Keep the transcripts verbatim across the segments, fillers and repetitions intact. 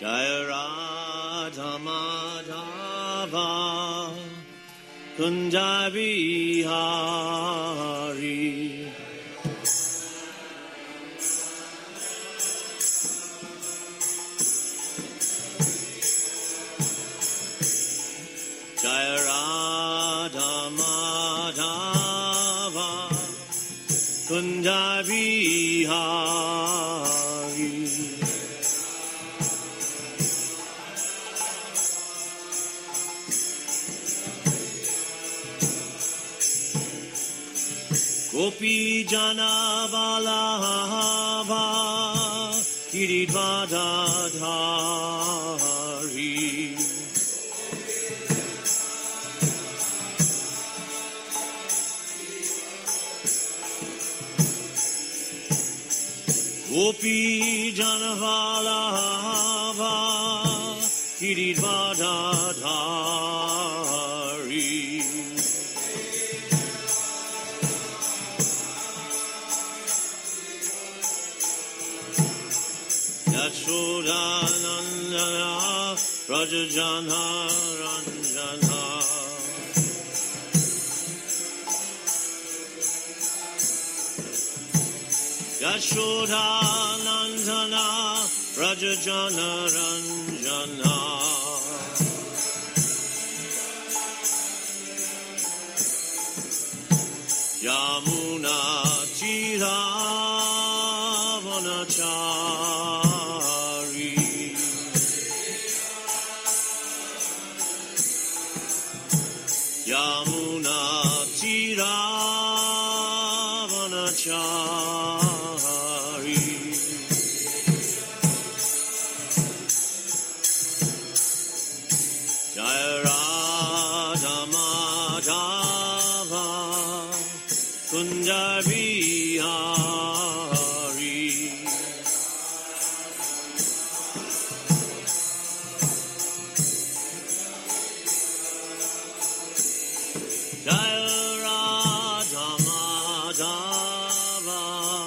Jaya Radha Madhava Kunja Bihari Jaya Radha Madhava Kunja Bihari Gopi Jana Vallabha Giridvardhari Gopi Jana Vallabha Giridvardhari Yashodanandana Rajajana Ranjana Yashodanandana Rajajana Ranjana Yamuna Chiravanachari Yamuna Chiravanachari Jaya Radha Madhava Kunja Bihari Jaya Radha Madhava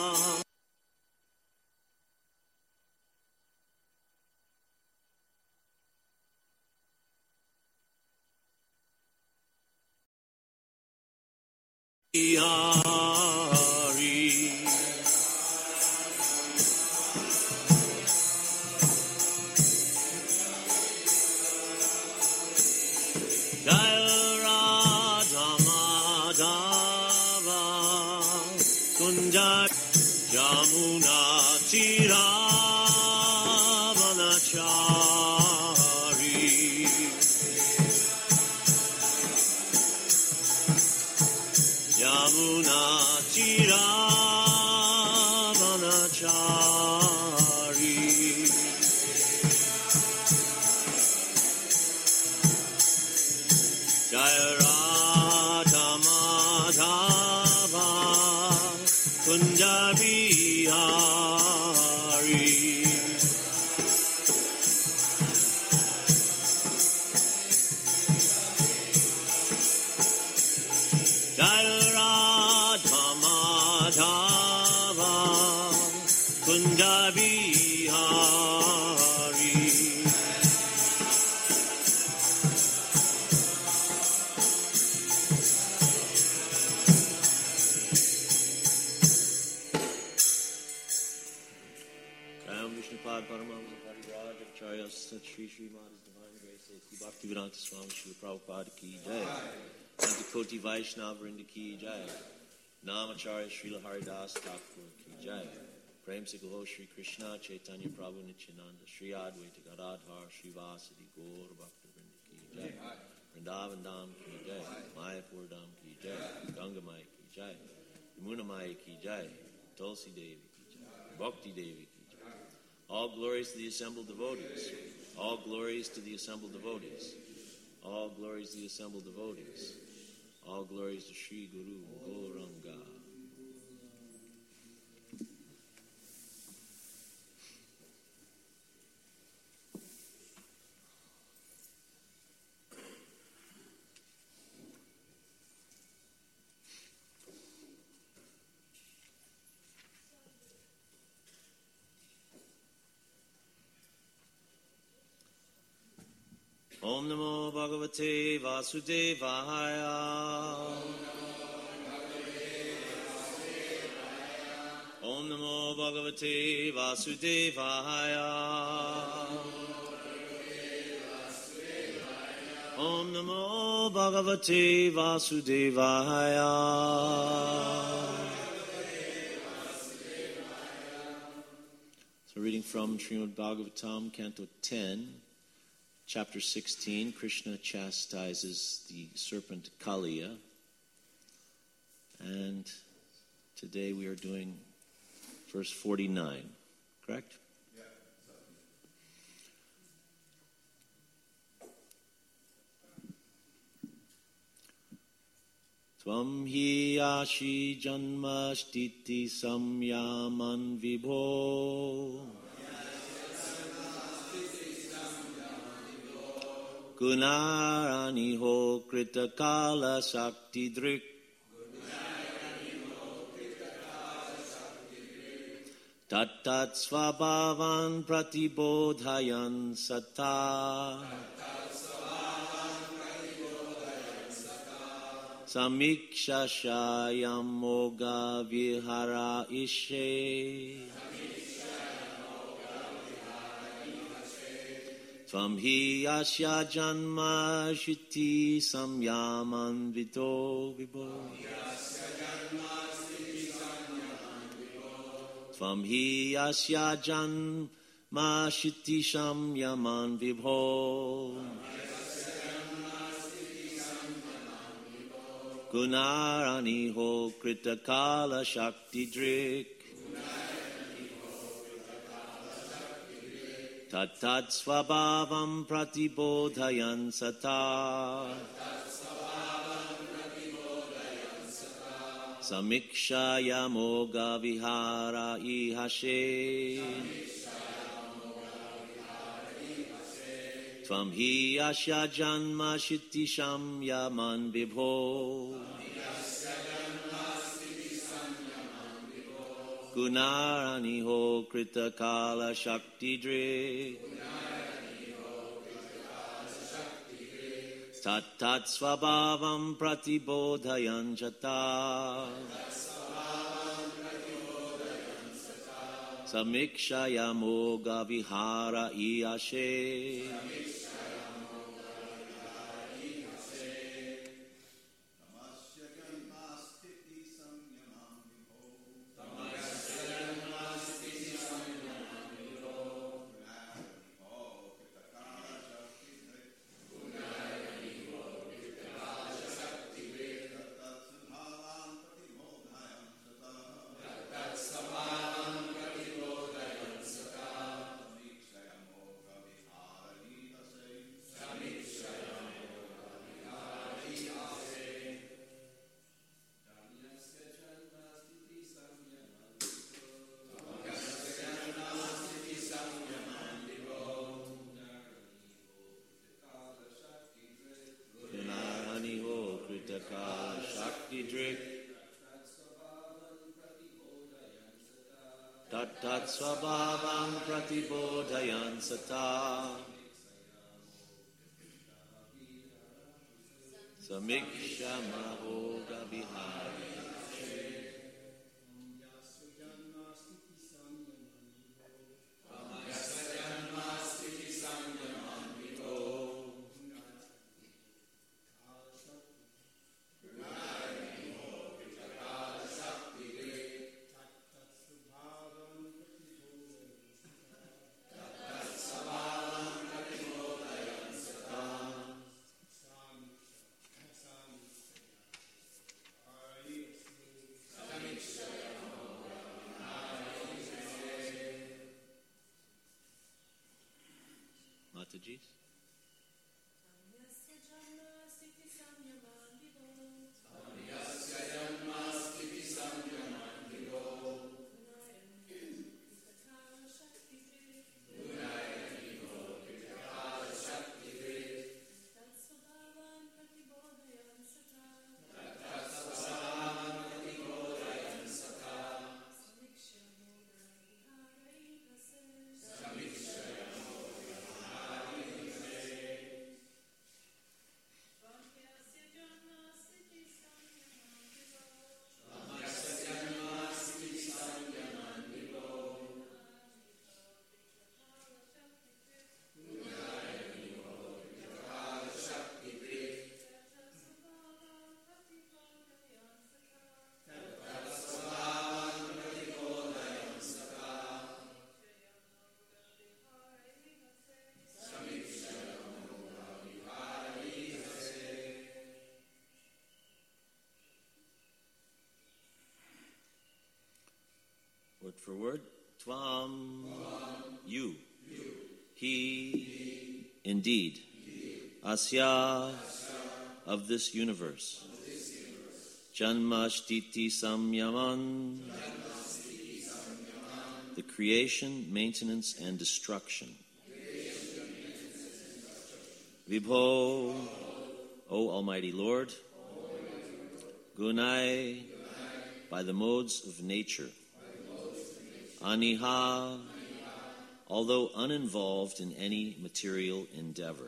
Bihari Jaya Radha Madhava Kunja Yamuna Chiravanachari Yamuna Chiravanachari Jaya Radha Madhava Kunja Bihari Jaya Radha Madhava Kunja Bihari Kayam Vishnupad Paramahamsa Pariraj Acharya Sat Shri Shri Maharaj Divine Grace Ki Bhaktivedanta Swami Shri Prabhupada Ki Jai Antikoti Vaishnava Vrinda Ki Jai Namacharya Srila Haridas Thakur Ki Jai Prem Se Gaho Shri Krishna Chaitanya Prabhu Nityananda Shri Advaita Gadadhar Shri Vasadi Gaur Bhakta Vrinda Ki Jai Vrindavan Dham Ki Jai Mayapur Dham Ki Jai Ganga Mai Ki Jai Yamuna Mai Ki Jai Tulsi Devi Ki Jai Bhakti Devi Ki Jai. All glories to the assembled devotees. All glories to the assembled devotees. All glories to the assembled devotees. All glories to Sri Guru Gauranga. Om Namo Bhagavate Vasudevaya. Om Namo Bhagavate Vasudevaya. Om Namo Bhagavate Vasudevaya. So reading from Srimad Bhagavatam, Canto ten, Chapter sixteen, Krishna chastises the serpent Kaliya. And today we are doing verse forty-nine, correct? Tvam hi ashi janma stiti samyaman vibho Gunarani ho krita kala shakti drik Tat tat svabhavan pratibodhayan sata Samiksha shayam moga vihara ishe Tvam hi asya janma shiti samyaman vito vibho Tvam hi asya janma shiti samyaman vibho Gunarani ho krita kala shakti drik Tat tat svabhavam pratibodhayan sata Samiksha yamoga vihara ihashe Tvam hi asya janma shiti samyaman vibho Gunarani ho krita kala shakti drik Tat tat svabhavam pratibodhayan jata Samiksha yamoga vihara iyashe Tat tat svabhavam pratibodhayan sata Samiksha mahoga vihari Mataji. for word. Tvam, you. He, indeed. Asya, of this universe. Janmashtiti samyaman, the creation, maintenance, and destruction. Vibho, O Almighty Lord. Gunai, by the modes of nature. Aniha, although uninvolved in any material endeavor.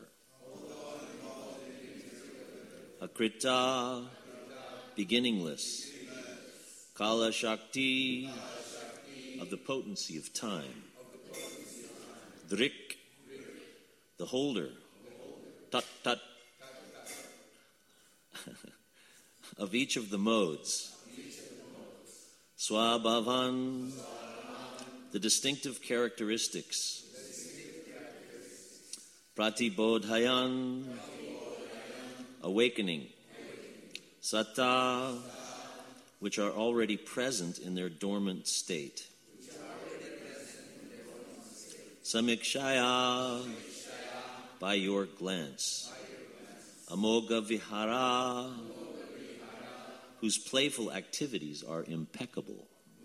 Akrita, beginningless. Kala Shakti, of the potency of time. Drik, the holder. Tat tat, of each of the modes. Swabhavan, the distinctive characteristics. Pratibodhayan, awakening. Satta, which are already present in their dormant state. Samikshaya, by your glance. Amoga Vihara, whose playful activities are impeccable.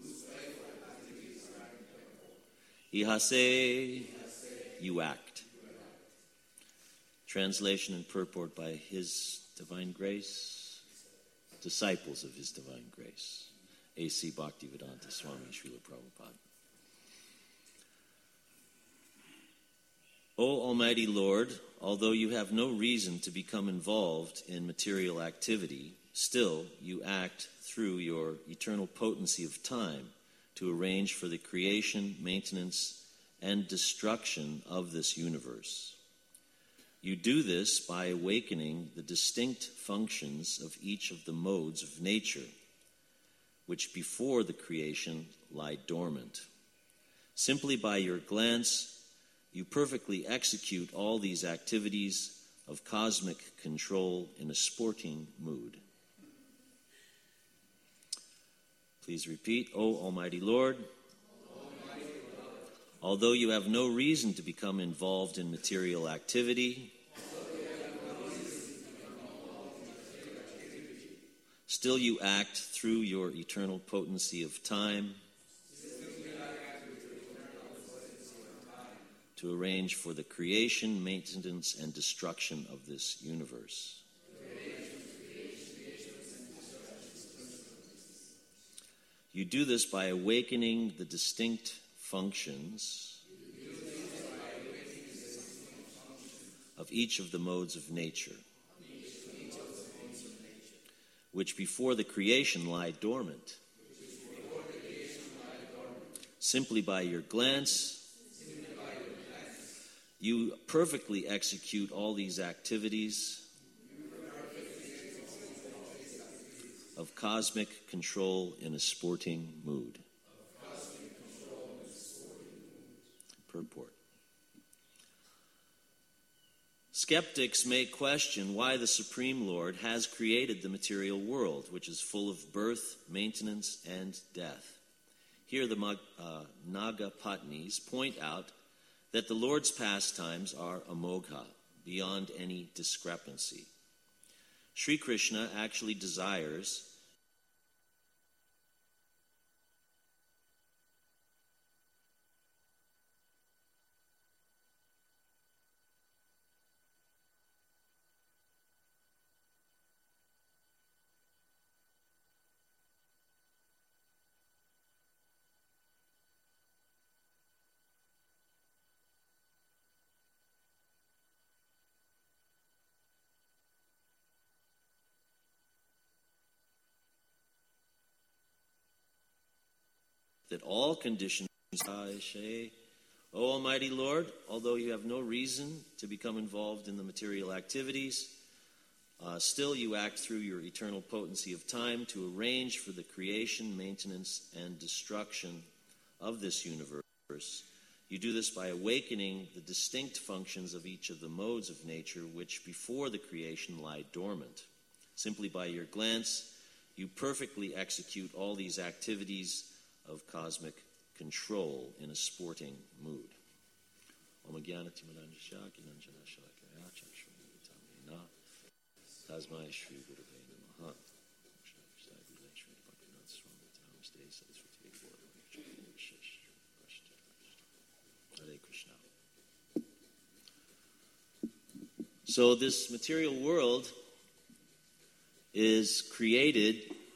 Ihase, you act. Translation and purport by His Divine Grace, disciples of His Divine Grace. A C Bhaktivedanta Swami Srila Prabhupada. O Almighty Lord, although you have no reason to become involved in material activity, still you act through your eternal potency of time to arrange for the creation, maintenance, and destruction of this universe. You do this by awakening the distinct functions of each of the modes of nature, which before the creation lie dormant. Simply by your glance, you perfectly execute all these activities of cosmic control in a sporting mood. Please repeat, O Almighty Lord, Almighty Lord, although you have no reason to become involved in material activity, still you act through your eternal potency of time to arrange for the creation, maintenance, and destruction of this universe. You do this by awakening the distinct functions of each of the modes of nature, which before the creation lie dormant. Simply by your glance, you perfectly execute all these activities of cosmic control in a sporting mood. Purport. Skeptics may question why the Supreme Lord has created the material world, which is full of birth, maintenance, and death. Here the uh, Nagapatnis point out that the Lord's pastimes are amogha, beyond any discrepancy. Sri Krishna actually desires that all conditions, O Almighty Lord, although you have no reason to become involved in the material activities, uh, still you act through your eternal potency of time to arrange for the creation, maintenance, and destruction of this universe. You do this by awakening the distinct functions of each of the modes of nature which before the creation lie dormant. Simply by your glance, you perfectly execute all these activities of cosmic control in a sporting mood. Hare Krishna. So this material world is created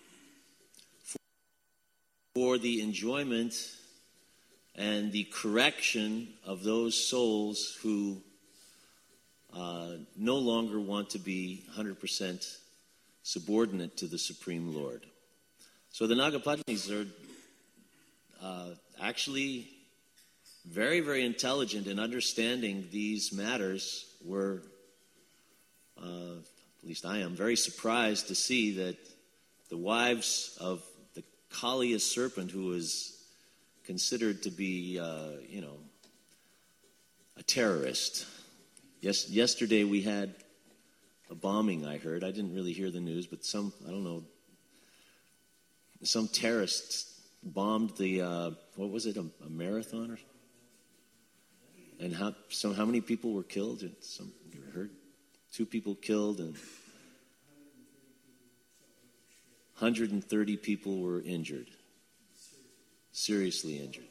for the enjoyment and the correction of those souls who uh, no longer want to be one hundred percent subordinate to the Supreme Lord. So the Nagapatnis are uh, actually very, very intelligent in understanding these matters. We're, uh, at least I am, very surprised to see that the wives of the Kaliya serpent, who is considered to be, uh, you know, a terrorist. Yes, yesterday we had a bombing, I heard. I didn't really hear the news, but some, I don't know, some terrorists bombed the, uh, what was it, a, a marathon or And how so? How many people were killed? Some you heard, two people killed, and one hundred thirty people were injured, seriously injured.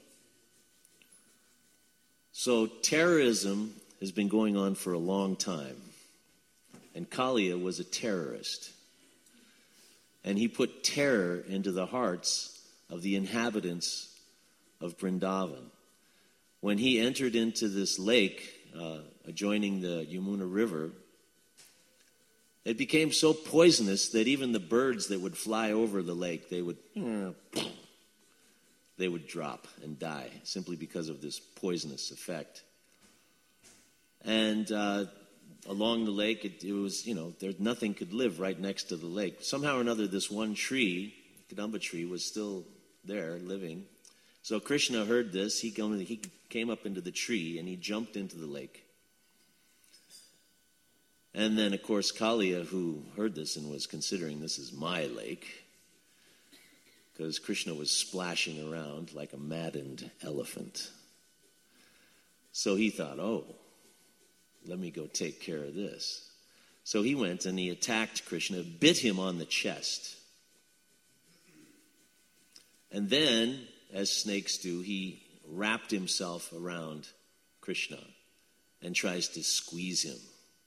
So terrorism has been going on for a long time, and Kaliya was a terrorist, and he put terror into the hearts of the inhabitants of Vrindavan. When he entered into this lake uh, adjoining the Yamuna River, it became so poisonous that even the birds that would fly over the lake, they would they would drop and die simply because of this poisonous effect. And uh, along the lake, it, it was, you know, there nothing could live right next to the lake. Somehow or another, this one tree, Kadamba tree, was still there, living. So Krishna heard this. He he came up into the tree and he jumped into the lake. And then, of course, Kaliya, who heard this and was considering this is my lake, because Krishna was splashing around like a maddened elephant. So he thought, oh, let me go take care of this. So he went and he attacked Krishna, bit him on the chest. And then, as snakes do, he wrapped himself around Krishna and tries to squeeze him.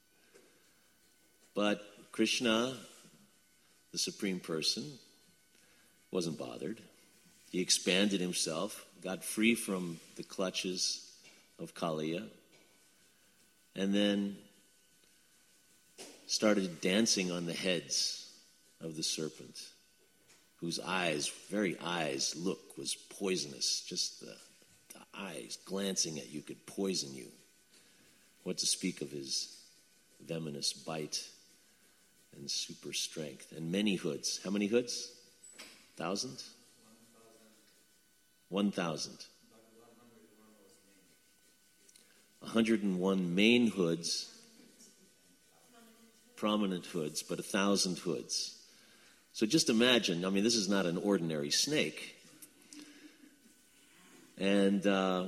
But Krishna, the Supreme Person, wasn't bothered. He expanded himself, got free from the clutches of Kaliya, and then started dancing on the heads of the serpent, whose eyes, very eyes, look was poisonous. Just the, the eyes glancing at you could poison you. What to speak of his venomous bite and super strength. And many hoods. How many hoods? Thousand? One thousand. one hundred one main hoods, prominent hoods, but a thousand hoods. So just imagine, I mean, this is not an ordinary snake. And uh,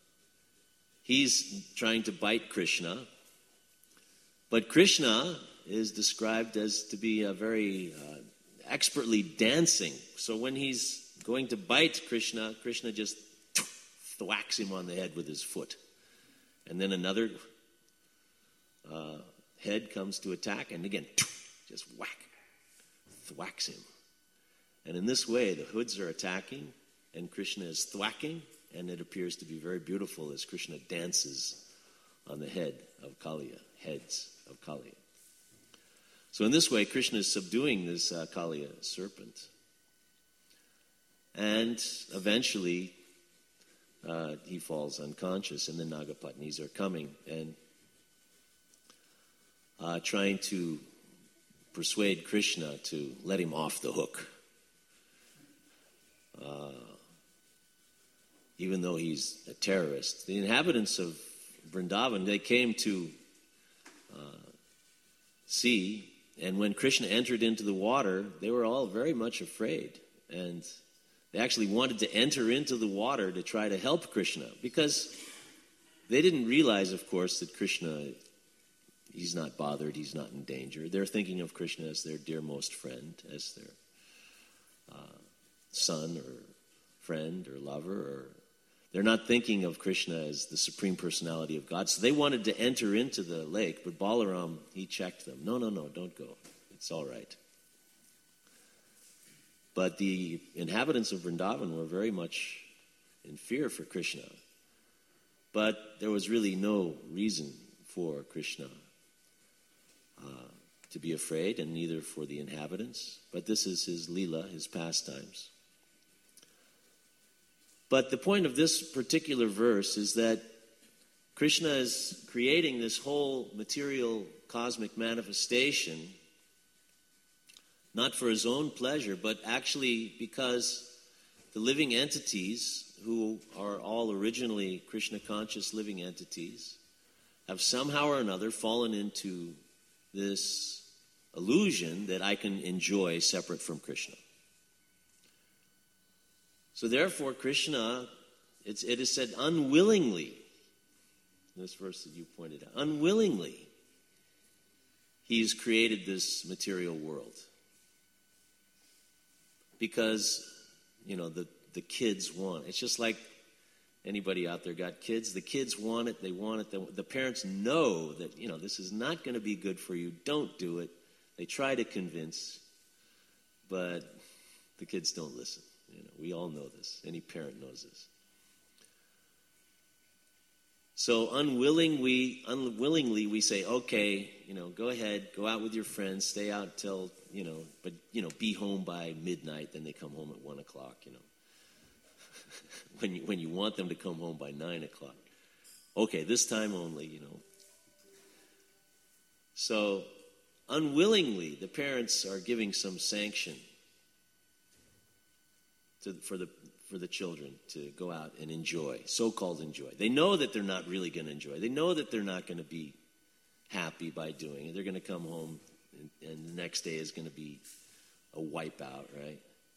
he's trying to bite Krishna. But Krishna is described as to be a very uh, expertly dancing. So when he's going to bite Krishna, Krishna just thwacks him on the head with his foot. And then another uh, head comes to attack, and again, just whack, thwacks him. And in this way, the hoods are attacking, and Krishna is thwacking, and it appears to be very beautiful as Krishna dances on the head of Kaliya, heads of Kaliya. So in this way, Krishna is subduing this uh, Kaliya serpent. And eventually, uh, he falls unconscious, and the Nagapatnis are coming and uh, trying to persuade Krishna to let him off the hook. Uh, even though he's a terrorist. The inhabitants of Vrindavan, they came to uh, see, and when Krishna entered into the water, they were all very much afraid. And They actually wanted to enter into the water to try to help Krishna, because they didn't realize, of course, that Krishna, he's not bothered, he's not in danger. They're thinking of Krishna as their dearmost friend, as their uh, son or friend or lover. Or they're not thinking of Krishna as the Supreme Personality of God. So they wanted to enter into the lake, but Balaram, he checked them. No, no, no, don't go. It's all right. But the inhabitants of Vrindavan were very much in fear for Krishna. But there was really no reason for Krishna uh, to be afraid, and neither for the inhabitants. But this is his Leela, his pastimes. But the point of this particular verse is that Krishna is creating this whole material cosmic manifestation not for his own pleasure, but actually because the living entities, who are all originally Krishna-conscious living entities, have somehow or another fallen into this illusion that I can enjoy separate from Krishna. So therefore, Krishna, it's, it is said unwillingly, this verse that you pointed out, unwillingly, he's created this material world. Because, you know, the, the kids want it. It's just like anybody out there got kids. The kids want it. They want it. The, the parents know that, you know, this is not going to be good for you. Don't do it. They try to convince, but the kids don't listen. You know, we all know this. Any parent knows this. So unwilling we, unwillingly we say, okay, you know, go ahead, go out with your friends, stay out till, you know, but, you know, be home by midnight, then they come home at one o'clock, you know. when you, when you want them to come home by nine o'clock. Okay, this time only, you know. So unwillingly, the parents are giving some sanction to, for the for the children to go out and enjoy, so-called enjoy. They know that they're not really going to enjoy. They know that they're not going to be happy by doing it. They're going to come home, and, and the next day is going to be a wipeout, right?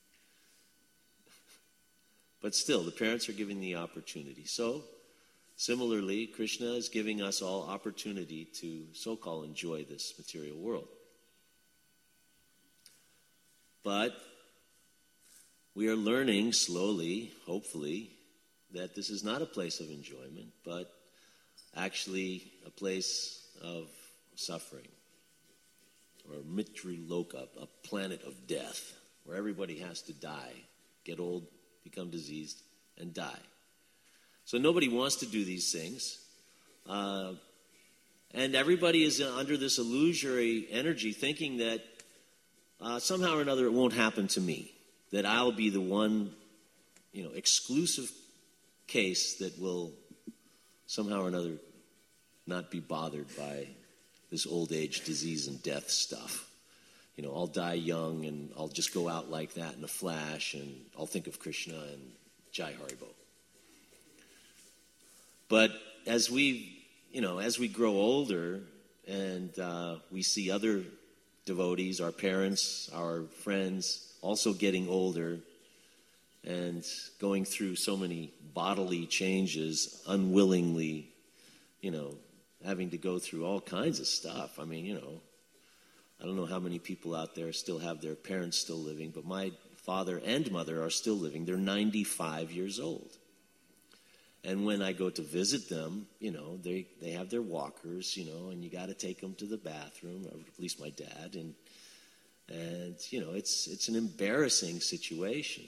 But still, the parents are giving the opportunity. So, similarly, Krishna is giving us all opportunity to so-called enjoy this material world. But we are learning slowly, hopefully, that this is not a place of enjoyment, but actually a place of suffering, or Mitri-loka, a planet of death, where everybody has to die, get old, become diseased, and die. So nobody wants to do these things. Uh, and everybody is under this illusory energy thinking that uh, somehow or another it won't happen to me. That I'll be the one, you know, exclusive case that will somehow or another not be bothered by this old age, disease, and death stuff. You know, I'll die young, and I'll just go out like that in a flash, and I'll think of Krishna and Jai Haribo. But as we, you know, as we grow older, and uh, we see other devotees, our parents, our friends, also getting older and going through so many bodily changes, unwillingly, you know, having to go through all kinds of stuff. I mean, you know, I don't know how many people out there still have their parents still living, but my father and mother are still living. They're ninety-five years old. And when I go to visit them, you know, they, they have their walkers, you know, and you got to take them to the bathroom, or at least my dad, and And, you know, it's it's an embarrassing situation.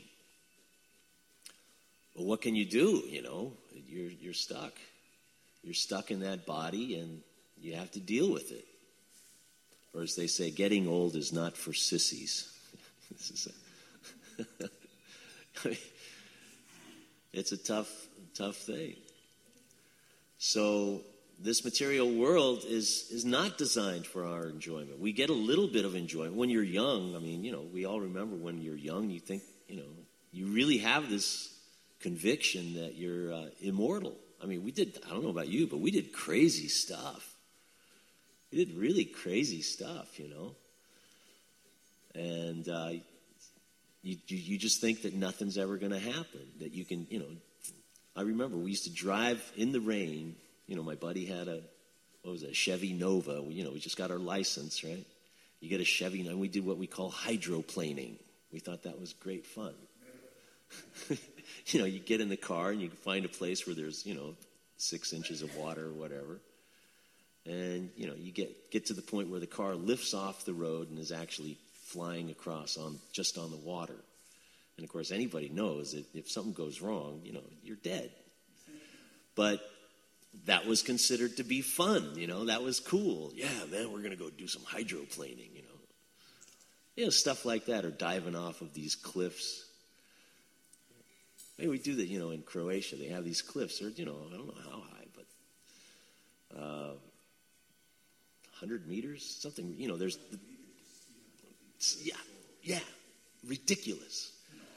But what can you do, you know? You're you're stuck. You're stuck in that body, and you have to deal with it. Or as they say, getting old is not for sissies. This is a I mean, it's a tough, tough thing. So this material world is is not designed for our enjoyment. We get a little bit of enjoyment. When you're young, I mean, you know, we all remember when you're young, you think, you know, you really have this conviction that you're uh, immortal. I mean, we did, I don't know about you, but we did crazy stuff. We did really crazy stuff, you know. And uh, you, you, you just think that nothing's ever going to happen, that you can, you know. I remember we used to drive in the rain. You know, my buddy had a, what was it, a Chevy Nova. We, you know, we just got our license, right? You get a Chevy, and we did what we call hydroplaning. We thought that was great fun. You know, you get in the car, and you can find a place where there's, you know, six inches of water or whatever. And, you know, you get, get to the point where the car lifts off the road and is actually flying across on just on the water. And, of course, anybody knows that if something goes wrong, you know, you're dead. But that was considered to be fun, you know. That was cool. Yeah, man, we're going to go do some hydroplaning, you know. You know, stuff like that, or diving off of these cliffs. Maybe we do that, you know, in Croatia. They have these cliffs. They're, you know, I don't know how high, but uh, one hundred meters, something, you know, there's, the, yeah, yeah, ridiculous.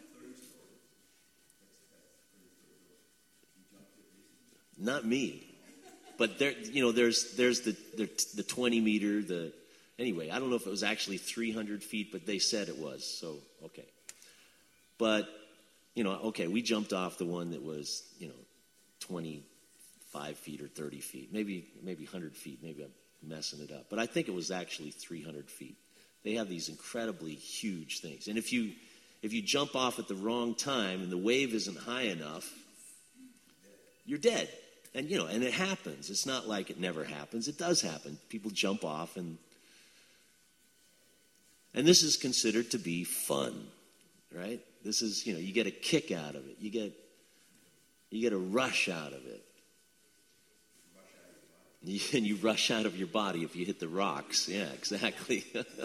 Not me, but there, you know, there's there's the the, the twenty meter, the anyway. I don't know if it was actually three hundred feet, but they said it was. So okay, but you know, okay, we jumped off the one that was, you know, twenty-five feet or thirty feet, maybe maybe one hundred feet. Maybe I'm messing it up, but I think it was actually three hundred feet. They have these incredibly huge things, and if you if you jump off at the wrong time and the wave isn't high enough, you're dead. And, you know, and it happens. It's not like it never happens. It does happen. People jump off, and and this is considered to be fun, right? This is, you know, you get a kick out of it. You get you get a rush out of it. And you rush out of your body if you hit the rocks. Yeah, exactly.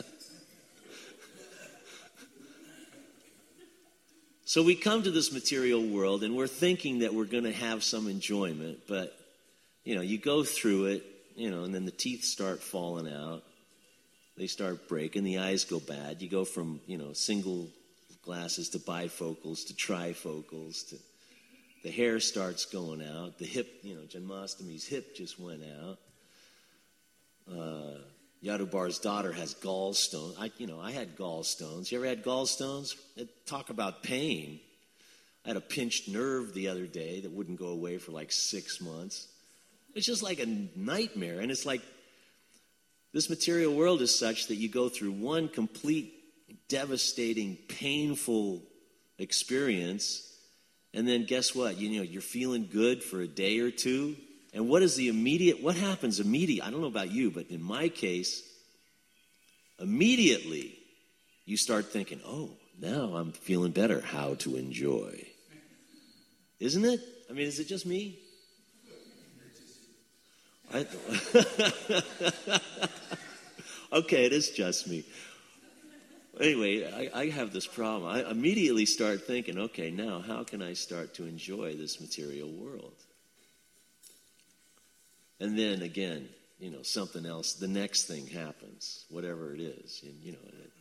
So we come to this material world, and we're thinking that we're going to have some enjoyment, but, you know, you go through it, you know, and then the teeth start falling out. They start breaking. The eyes go bad. You go from, you know, single glasses to bifocals to trifocals. To the hair starts going out. The hip, you know, Janmastami's hip just went out. Uh, Yadubar's daughter has gallstones. I, you know, I had gallstones. You ever had gallstones? Talk about pain. I had a pinched nerve the other day that wouldn't go away for like six months. It's just like a nightmare. And it's like this material world is such that you go through one complete, devastating, painful experience, and then guess what? You know, you're feeling good for a day or two. And what is the immediate, what happens immediately? I don't know about you, but in my case, immediately you start thinking, oh, now I'm feeling better. How to enjoy. Isn't it? I mean, is it just me? I, okay, it is just me. Anyway, I, I have this problem. I immediately start thinking, okay, now how can I start to enjoy this material world? And then again, you know, something else, the next thing happens, whatever it is, and, you know.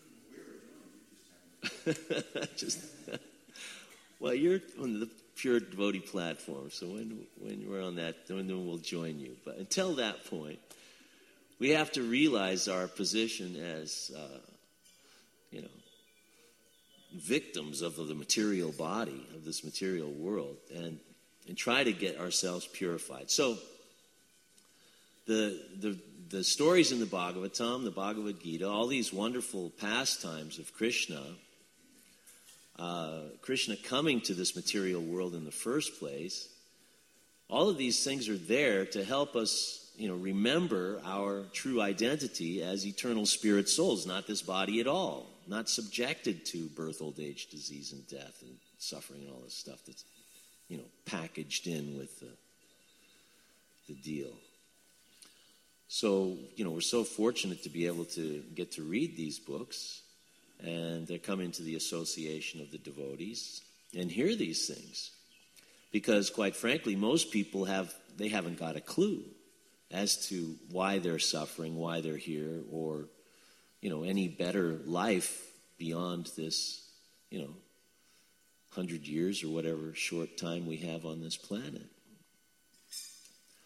It, just, well, you're on the Pure Devotee platform, so when when we're on that, then we'll join you. But until that point, we have to realize our position as, uh, you know, victims of the material body, of this material world, and and try to get ourselves purified. So, The, the the stories in the Bhagavatam, the Bhagavad Gita, all these wonderful pastimes of Krishna, uh, Krishna coming to this material world in the first place, all of these things are there to help us, you know, remember our true identity as eternal spirit souls, not this body at all, not subjected to birth, old age, disease, and death, and suffering, and all this stuff that's, you know, packaged in with the, the deal. So, you know, we're so fortunate to be able to get to read these books and to come into the association of the devotees and hear these things. Because, quite frankly, most people have, they haven't got a clue as to why they're suffering, why they're here, or, you know, any better life beyond this, you know, hundred years or whatever short time we have on this planet.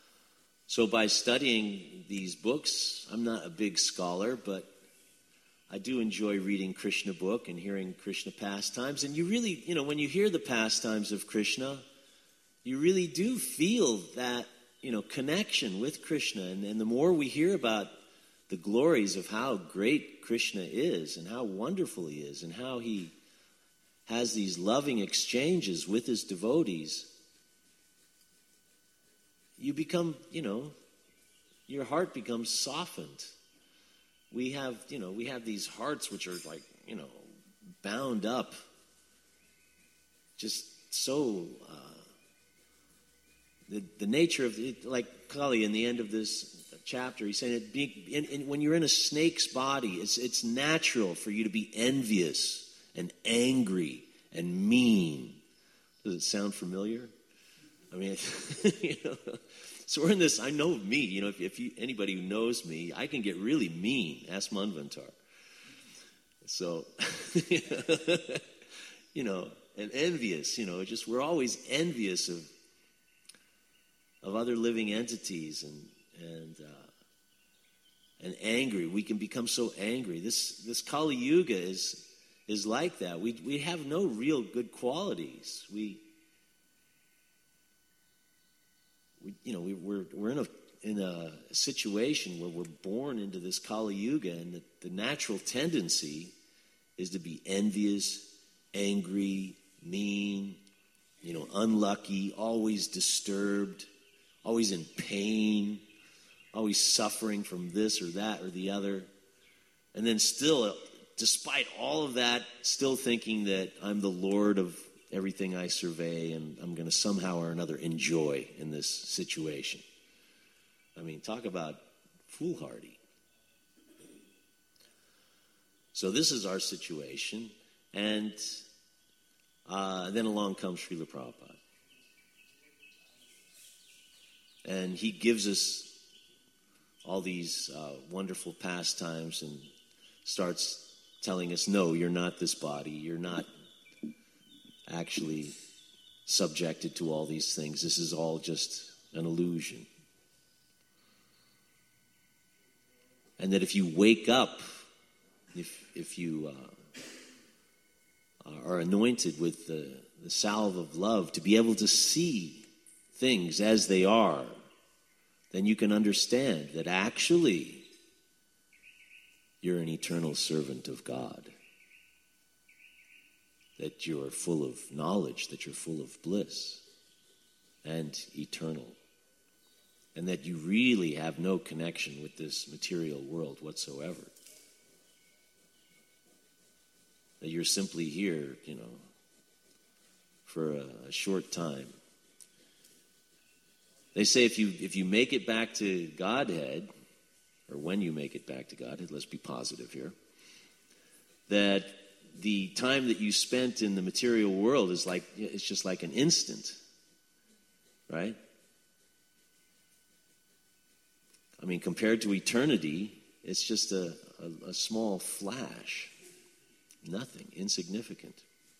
So by studying these books, I'm not a big scholar, but I do enjoy reading Krishna book and hearing Krishna pastimes. And you really, you know, when you hear the pastimes of Krishna, you really do feel that, you know, connection with Krishna. And, and the more we hear about the glories of how great Krishna is and how wonderful he is and how he has these loving exchanges with his devotees, you become, you know, your heart becomes softened. We have, you know, we have these hearts which are like, you know, bound up, just so, uh, the the nature of it, like Kali in the end of this chapter, he's saying it being, in, in, when you're in a snake's body, it's it's natural for you to be envious and angry and mean. Does it sound familiar? I mean, you know, so we're in this, I know me, you know, if, if you, anybody who knows me, I can get really mean. Ask Manvantar. So, you know, and envious, you know, just, we're always envious of, of other living entities and, and, uh, and angry. We can become so angry. This, this Kali Yuga is, is like that. We, we have no real good qualities. We, We, you know, we, we're we're in a in a situation where we're born into this Kali Yuga, and the, the natural tendency is to be envious, angry, mean, you know, unlucky, always disturbed, always in pain, always suffering from this or that or the other, and then still, despite all of that, still thinking that I'm the Lord of everything I survey, and I'm going to somehow or another enjoy in this situation. I mean, talk about foolhardy. So this is our situation, and uh, then along comes Srila Prabhupada. And he gives us all these uh, wonderful pastimes and starts telling us, no, you're not this body, you're not actually subjected to all these things. This is all just an illusion. And that if you wake up, if if you uh, are anointed with the, the salve of love to be able to see things as they are, then you can understand that actually you're an eternal servant of God. That you're full of knowledge, that you're full of bliss and eternal. And that you really have no connection with this material world whatsoever. That you're simply here, you know, for a, a short time. They say if you if you make it back to Godhead, or when you make it back to Godhead, let's be positive here, that the time that you spent in the material world is like, it's just like an instant, right? I mean, compared to eternity, it's just a, a, a small flash. Nothing, insignificant.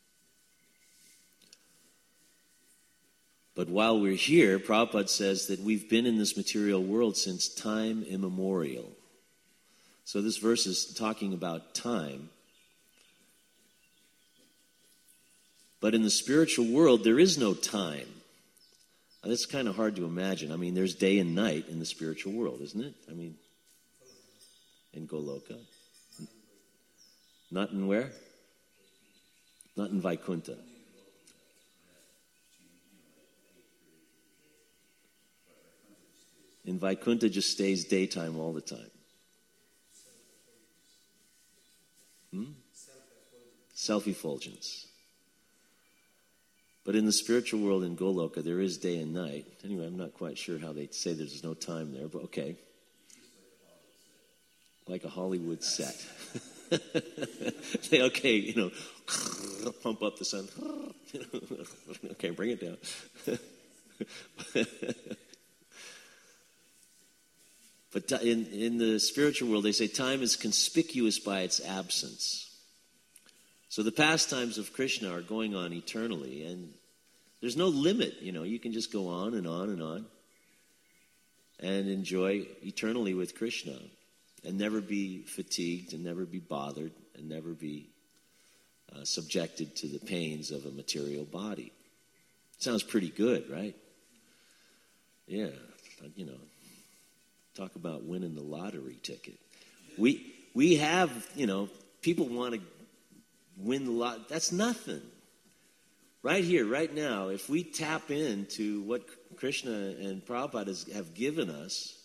But while we're here, Prabhupada says that we've been in this material world since time immemorial. So this verse is talking about time. But in the spiritual world, there is no time. Now, that's kind of hard to imagine. I mean, there's day and night in the spiritual world, isn't it? I mean, in Goloka. Not in where? Not in Vaikuntha. In Vaikuntha just stays daytime all the time. Hmm? Self-effulgence. But in the spiritual world in Goloka, there is day and night. Anyway, I'm not quite sure how they say there's no time there, but okay. Like a Hollywood set. Say, okay, you know, pump up the sun. Okay, bring it down. But in, in the spiritual world, they say time is conspicuous by its absence. So the pastimes of Krishna are going on eternally, and there's no limit, you know, you can just go on and on and on and enjoy eternally with Krishna. and never be fatigued and never be bothered and never be uh, subjected to the pains of a material body. Sounds pretty good, right? Yeah, you know, talk about winning the lottery ticket. We we have, you know, people want to win the lot. That's nothing. Right here, right now, if we tap into what Krishna and Prabhupada has, have given us,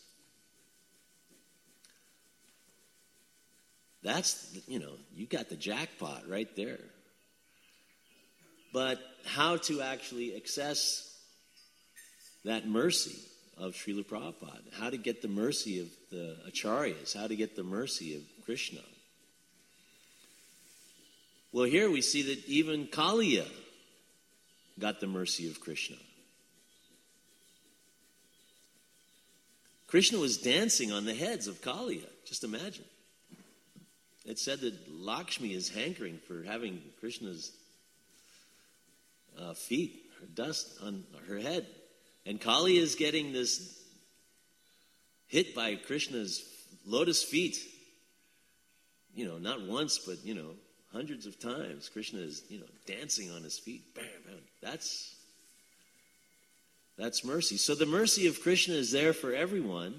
that's, you know, you got the jackpot right there. But how to actually access that mercy of Srila Prabhupada, how to get the mercy of the Acharyas, how to get the mercy of Krishna. Well, here we see that even Kaliya got the mercy of Krishna. Krishna was dancing on the heads of Kaliya. Just imagine. It said that Lakshmi is hankering for having Krishna's uh, feet, her dust on her head. And Kaliya is getting this hit by Krishna's lotus feet. You know, not once, but, you know, hundreds of times. Krishna is, you know, dancing on his feet. Bam, bam. That's, that's mercy. So the mercy of Krishna is there for everyone,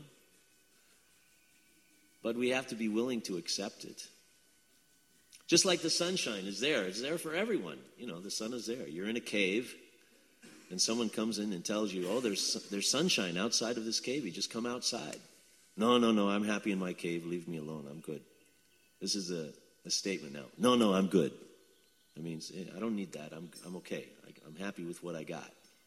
but we have to be willing to accept it. Just like the sunshine is there. It's there for everyone. You know, the sun is there. You're in a cave, and someone comes in and tells you, oh, there's there's sunshine outside of this cave. You just come outside. No, no, no, I'm happy in my cave. Leave me alone. I'm good. This is a, a statement now. No, no, I'm good. I mean, I don't need that. I'm I'm okay. I, I'm happy with what I got.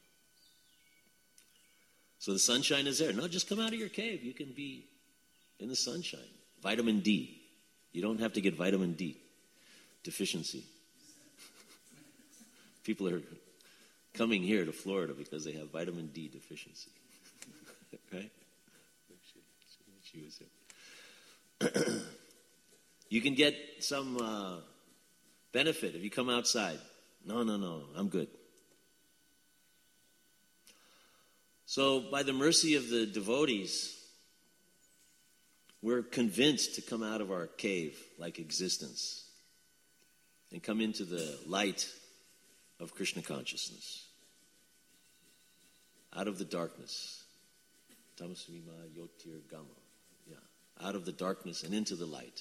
So the sunshine is there. No, just come out of your cave. You can be in the sunshine. Vitamin D. You don't have to get vitamin D deficiency. People are coming here to Florida because they have vitamin D deficiency. Right? She was here. You can get some uh, benefit if you come outside. No, no, no, I'm good. So by the mercy of the devotees, we're convinced to come out of our cave-like existence and come into the light of Krishna consciousness. Out of the darkness. Tamasvima yotir gama. Yeah. Out of the darkness and into the light.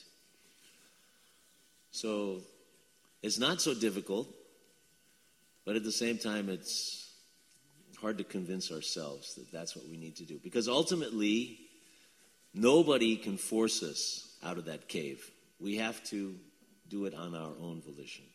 So it's not so difficult, but at the same time it's hard to convince ourselves that that's what we need to do. Because ultimately, nobody can force us out of that cave. We have to do it on our own volition.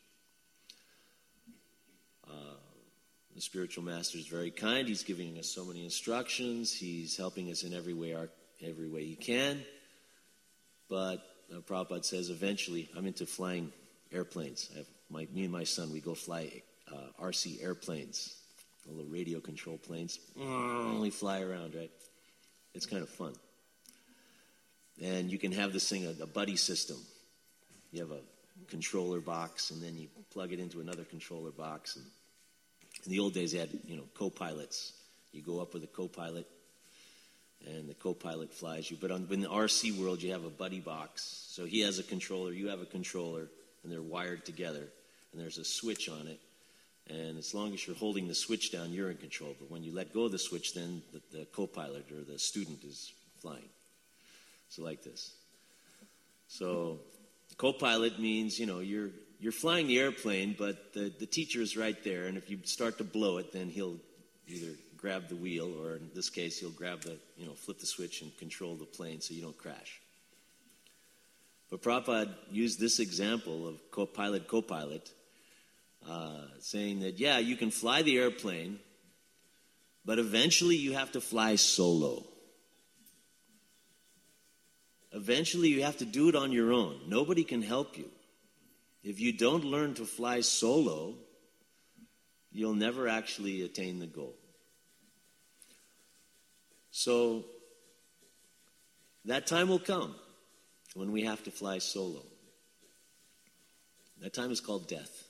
Uh, the spiritual master is very kind. He's giving us so many instructions. He's helping us in every way, our, every way he can. But uh, Prabhupada says eventually, I'm into flying airplanes. I have my, me and my son, we go fly uh, R C airplanes, little radio control planes. Only fly around, right? It's kind of fun. And you can have this thing, a, a buddy system. You have a controller box, and then you plug it into another controller box. And in the old days, they had, you know, co-pilots. You go up with a co-pilot, and the co-pilot flies you. But on, in the R C world, you have a buddy box. So he has a controller, you have a controller, and they're wired together. And there's a switch on it. And as long as you're holding the switch down, you're in control. But when you let go of the switch, then the, the co-pilot or the student is flying. So like this. So co-pilot means, you know, you're you're flying the airplane, but the, the teacher is right there. And if you start to blow it, then he'll either grab the wheel, or in this case, he'll grab the, you know, flip the switch and control the plane so you don't crash. But Prabhupada used this example of co-pilot, co-pilot, uh, saying that, yeah, you can fly the airplane, but eventually you have to fly solo. Eventually you have to do it on your own. Nobody can help you. If you don't learn to fly solo, you'll never actually attain the goal. So that time will come when we have to fly solo. That time is called death.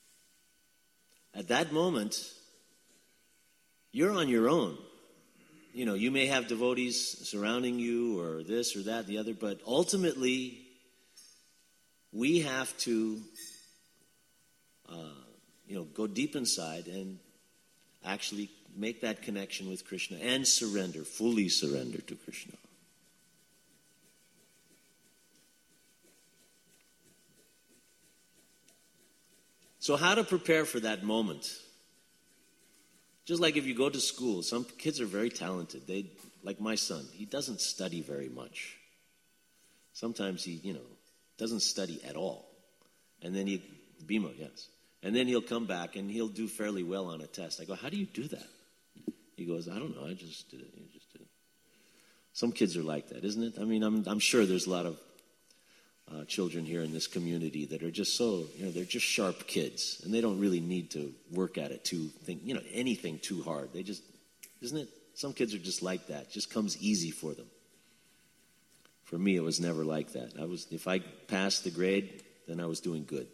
At that moment, you're on your own. you know, you may have devotees surrounding you or this or that, the other, but ultimately we have to, uh, you know, go deep inside and actually make that connection with Krishna and surrender, fully surrender to Krishna. So how to prepare for that moment? Just like if you go to school, some kids are very talented. They, like my son, he doesn't study very much. Sometimes he, you know, doesn't study at all. And then he, Bhima, yes. And then he'll come back and he'll do fairly well on a test. I go, how do you do that? He goes, I don't know, I just did it. I just did it. Some kids are like that, isn't it? I mean, I'm, I'm sure there's a lot of uh, children here in this community that are just so, you know, they're just sharp kids. And they don't really need to work at it too, think, you know, anything too hard. They just, isn't it? Some kids are just like that. It just comes easy for them. For me, it was never like that. I was, if I passed the grade, then I was doing good.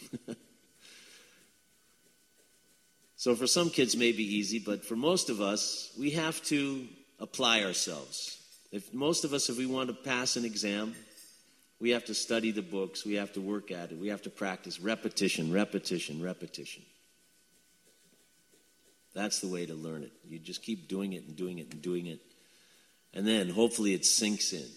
So for some kids, it may be easy, but for most of us, we have to apply ourselves. If most of us, if we want to pass an exam, we have to study the books, we have to work at it, we have to practice repetition, repetition, repetition. That's the way to learn it. You just keep doing it and doing it and doing it, and then hopefully it sinks in.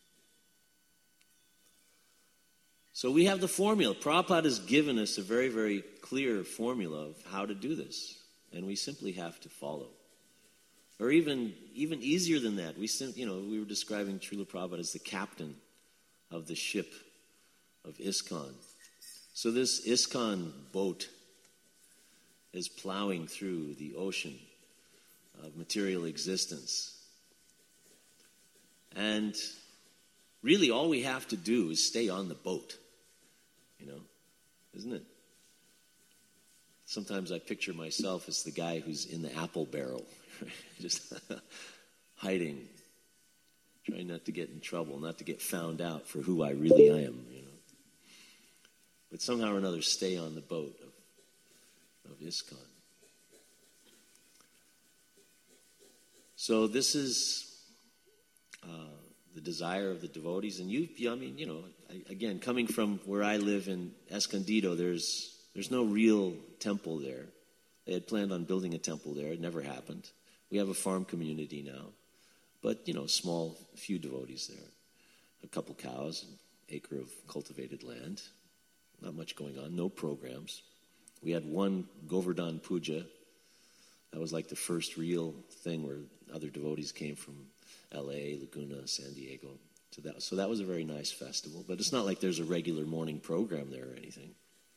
So we have the formula. Prabhupada has given us a very, very clear formula of how to do this. And we simply have to follow. Or even even easier than that. We sim- you know, we were describing Srila Prabhupada as the captain of the ship of ISKCON. So this ISKCON boat is plowing through the ocean of material existence. And really all we have to do is stay on the boat. You know, isn't it? Sometimes I picture myself as the guy who's in the apple barrel, right? Just hiding, trying not to get in trouble, not to get found out for who I really am, you know. But somehow or another stay on the boat of, of ISKCON. So this is uh, the desire of the devotees. And you, I mean, you know, I, again, coming from where I live in Escondido, there's there's no real temple there. They had planned on building a temple there. It never happened. We have a farm community now. But, you know, small, few devotees there. A couple cows, an acre of cultivated land. Not much going on, no programs. We had one Govardhan Puja. That was like the first real thing where other devotees came from L A, Laguna, San Diego. To that. So that was a very nice festival. But it's not like there's a regular morning program there or anything.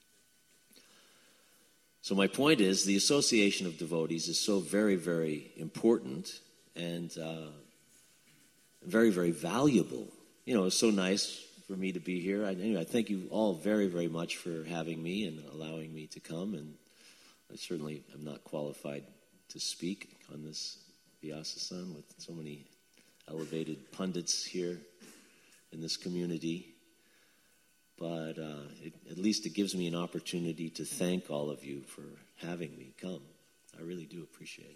So my point is, the association of devotees is so very, very important and uh, very, very valuable. You know, it's so nice for me to be here. I, anyway, I thank you all very, very much for having me and allowing me to come. And I certainly am not qualified to speak on this Vyasa-san with so many elevated pundits here in this community. But uh, it, at least it gives me an opportunity to thank all of you for having me come. I really do appreciate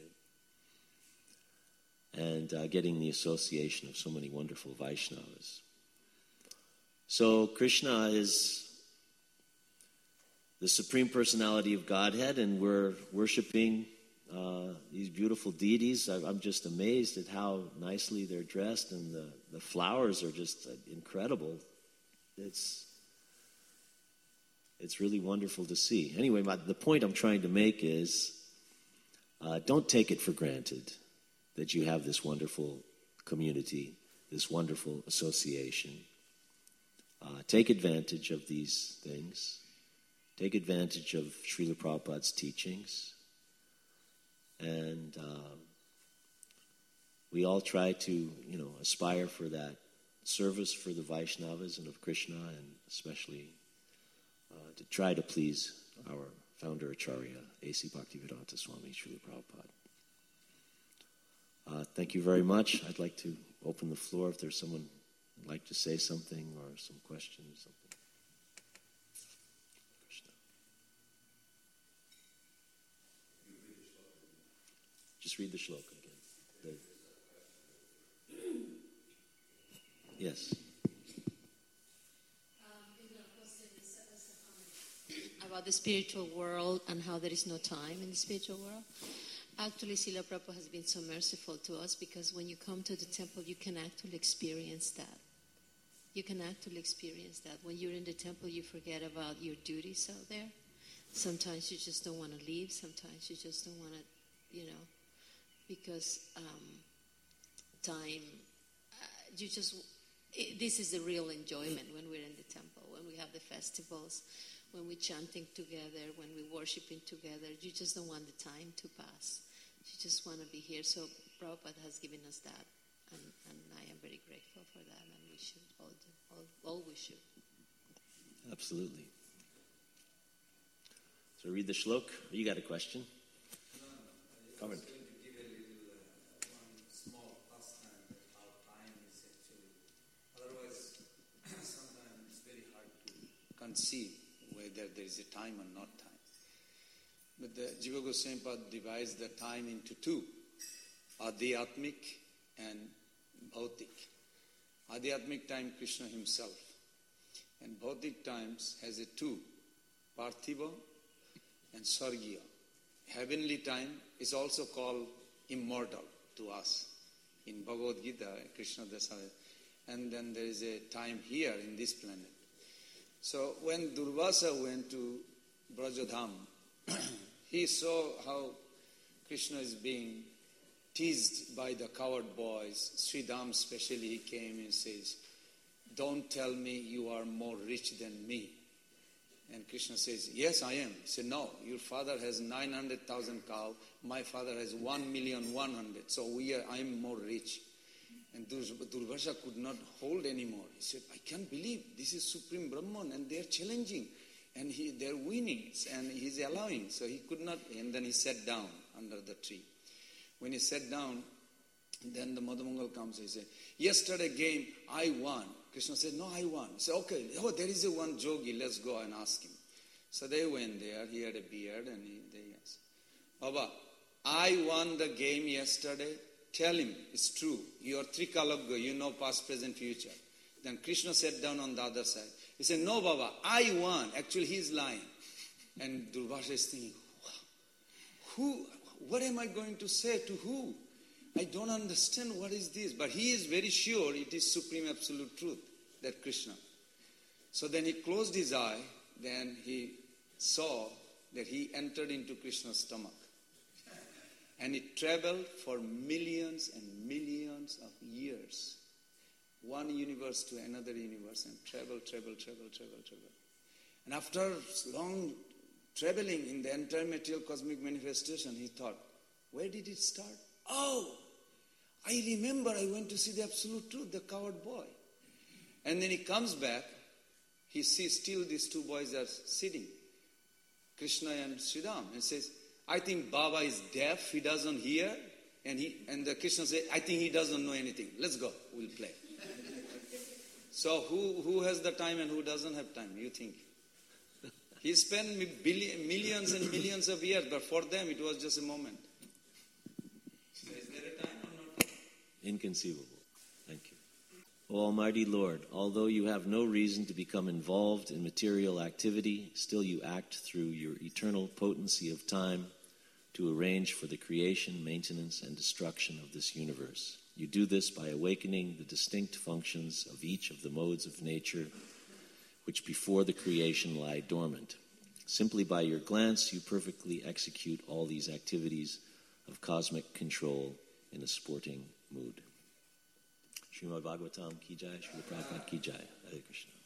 it. And uh, getting the association of so many wonderful Vaishnavas. So Krishna is the Supreme Personality of Godhead, and we're worshiping uh, these beautiful deities. I, I'm just amazed at how nicely they're dressed, and the, the flowers are just uh, incredible. It's It's really wonderful to see. Anyway, my, the point I'm trying to make is uh, don't take it for granted that you have this wonderful community, this wonderful association. Uh, take advantage of these things. Take advantage of Srila Prabhupada's teachings. And uh, we all try to, you know, aspire for that service for the Vaishnavas and of Krishna, and especially Uh, to try to please our founder Acharya, A C Bhaktivedanta Swami Srila Prabhupada. Uh, thank you very much. I'd like to open the floor if there's someone who'd like to say something or some questions. Something. Krishna. Just read the shloka again. The, Yes. About the spiritual world and how there is no time in the spiritual world. Actually, Srila Prabhupada has been so merciful to us because when you come to the temple, you can actually experience that. You can actually experience that. When you're in the temple, you forget about your duties out there. Sometimes you just don't want to leave. Sometimes you just don't want to, you know, because um, time, uh, you just, it, this is the real enjoyment when we're in the temple, when we have the festivals, when we're chanting together, when we're worshiping together. You just don't want the time to pass. You just want to be here. So Prabhupada has given us that, and, and I am very grateful for that, and we should all do, all, all we should. Absolutely. So read the shlok. You got a question? Come on. See whether there is a time or not time. But the Jiva Goswami Pad divides the time into two, Adhyatmic and Bhautik. Adhyatmic time, Krishna himself. And Bhautik times has a two, Parthiva and Sargiya. Heavenly time is also called immortal to us. In Bhagavad Gita, Krishna Dasaya. And then there is a time here in this planet. So when Durvasa went to Brajadham, he saw how Krishna is being teased by the coward boys. Sridham especially, he came and says, "Don't tell me you are more rich than me." And Krishna says, "Yes, I am." He said, "No, your father has nine hundred thousand cows, my father has one million one hundred, so we are, I am more rich." And Durvasa could not hold anymore. He said, "I can't believe this is Supreme Brahman and they are challenging and he, they are winning and he is allowing." So he could not, and then he sat down under the tree. When he sat down, then the Madhamangal comes and he said, "Yesterday game, I won." Krishna said, "No, I won." He said, "Okay, oh, there is a one jogi, let's go and ask him." So they went there, he had a beard and he, they asked, "Baba, I won the game yesterday. Tell him it's true. You are Trikalagya, you know past, present, future." Then Krishna sat down on the other side. He said, "No, Baba, I won." Actually, he is lying. And Durvasa is thinking, who, what am I going to say to who? I don't understand what is this. But he is very sure it is supreme absolute truth, that Krishna. So then he closed his eye. Then he saw that he entered into Krishna's stomach. And it traveled for millions and millions of years. One universe to another universe, and travel, travel, travel, travel, travel. And after long traveling in the entire material cosmic manifestation, he thought, where did it start? Oh, I remember I went to see the absolute truth, the coward boy. And then he comes back, he sees still these two boys are sitting, Krishna and Sridham, and says, "I think Baba is deaf, he doesn't hear." And he and the Krishna says, "I think he doesn't know anything. Let's go, we'll play." So who, who has the time and who doesn't have time, you think? He spent billion, millions and millions of years, but for them it was just a moment. So is there a time or not? Inconceivable. Thank you. O Almighty Lord, although you have no reason to become involved in material activity, still you act through your eternal potency of time to arrange for the creation, maintenance, and destruction of this universe. You do this by awakening the distinct functions of each of the modes of nature which before the creation lie dormant. Simply by your glance, you perfectly execute all these activities of cosmic control in a sporting mood. Srimad Bhagavatam ki jai, Srila Prabhupada ki jai. Hare Krishna.